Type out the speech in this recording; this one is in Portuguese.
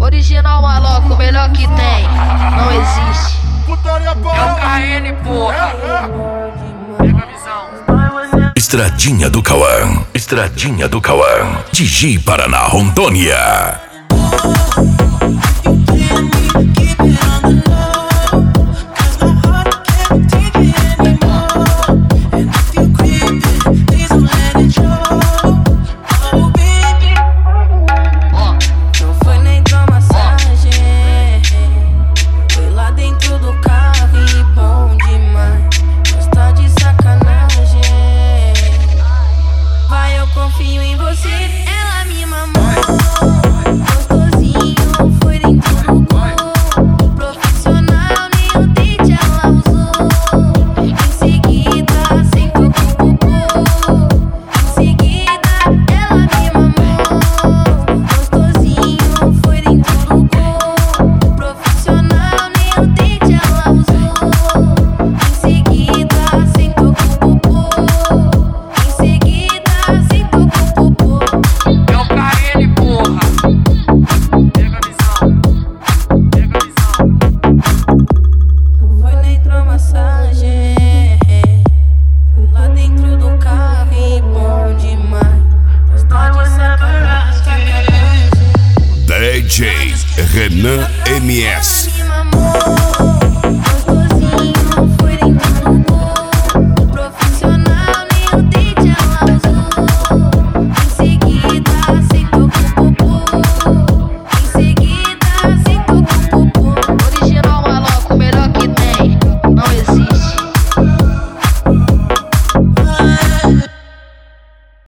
Original maloco, o melhor que tem, não existe. É o KN, porra. Pega a visão. Estradinha do Cauã, Estradinha do Cauã, DJ Paraná, Rondônia. Confio em você, ela me mamou. Gostosinho, foi dentro do gol. Profissional, nem o dente ela usou. Em seguida, sentou com o popô. Em seguida, ela me mamou. Gostosinho, foi dentro do gol. Profissional, nem o dente ela usou. Em seguida, sentou com o popô. É o KN, porra. Pega a visão. Pega a visão. Foi na hidromassagem. Fui lá dentro do carro e bom demais. Gosta de sacanagem. DJ Renan MS. Ela me mamou.